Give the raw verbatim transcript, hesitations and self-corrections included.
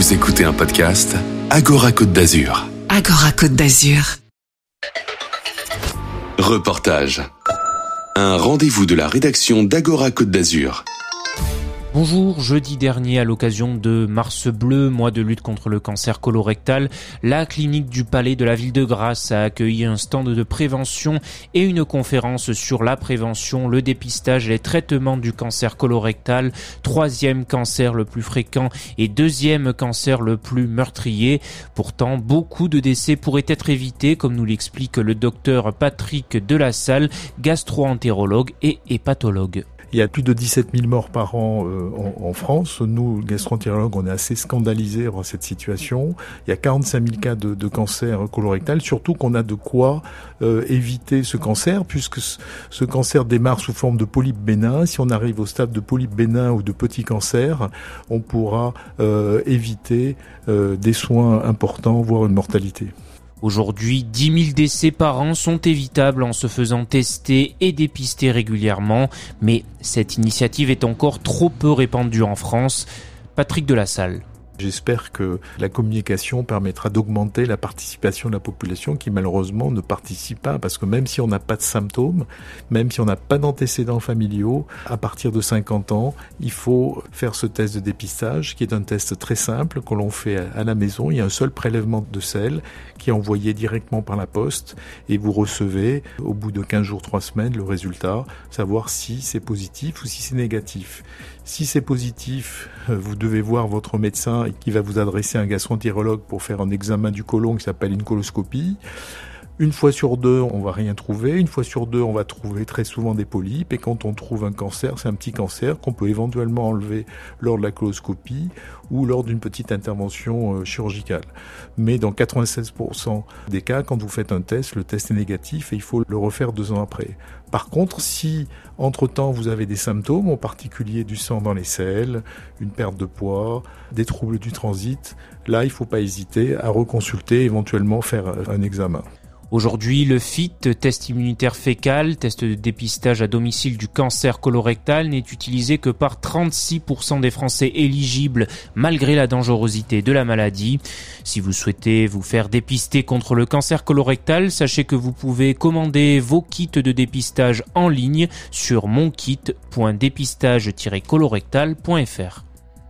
Vous écoutez un podcast Agora Côte d'Azur. Agora Côte d'Azur. Reportage. Un rendez-vous de la rédaction d'Agora Côte d'Azur. Bonjour, jeudi dernier, à l'occasion de Mars Bleu, mois de lutte contre le cancer colorectal, la clinique du Palais de la Ville de Grasse a accueilli un stand de prévention et une conférence sur la prévention, le dépistage et les traitements du cancer colorectal, troisième cancer le plus fréquent et deuxième cancer le plus meurtrier. Pourtant, beaucoup de décès pourraient être évités, comme nous l'explique le docteur Patrick Delassalle, gastro-entérologue et hépatologue. Il y a plus de dix-sept mille morts par an euh, en, en France. Nous, gastro-entérologues, on est assez scandalisés par cette situation. Il y a quarante-cinq mille cas de, de cancer colorectal, surtout qu'on a de quoi euh, éviter ce cancer, puisque ce, ce cancer démarre sous forme de polype bénin. Si on arrive au stade de polype bénin ou de petit cancer, on pourra euh, éviter euh, des soins importants, voire une mortalité. Aujourd'hui, dix mille décès par an sont évitables en se faisant tester et dépister régulièrement, mais cette initiative est encore trop peu répandue en France. Patrick Delassalle. J'espère que la communication permettra d'augmenter la participation de la population qui malheureusement ne participe pas, parce que même si on n'a pas de symptômes, même si on n'a pas d'antécédents familiaux, à partir de cinquante ans, il faut faire ce test de dépistage qui est un test très simple que l'on fait à la maison. Il y a un seul prélèvement de sel qui est envoyé directement par la poste et vous recevez au bout de quinze jours, trois semaines le résultat, savoir si c'est positif ou si c'est négatif. Si c'est positif, vous devez voir votre médecin qui va vous adresser un gastro-entérologue pour faire un examen du côlon qui s'appelle une coloscopie. Une fois sur deux, on va rien trouver. Une fois sur deux, on va trouver très souvent des polypes. Et quand on trouve un cancer, c'est un petit cancer qu'on peut éventuellement enlever lors de la coloscopie ou lors d'une petite intervention chirurgicale. Mais dans quatre-vingt-seize pour cent des cas, quand vous faites un test, le test est négatif et il faut le refaire deux ans après. Par contre, si entre-temps vous avez des symptômes, en particulier du sang dans les selles, une perte de poids, des troubles du transit, là il ne faut pas hésiter à reconsulter, éventuellement faire un examen. Aujourd'hui, le F I T, test immunitaire fécal, test de dépistage à domicile du cancer colorectal, n'est utilisé que par trente-six pour cent des Français éligibles, malgré la dangerosité de la maladie. Si vous souhaitez vous faire dépister contre le cancer colorectal, sachez que vous pouvez commander vos kits de dépistage en ligne sur monkit point dépistage tiret colorectal point f r.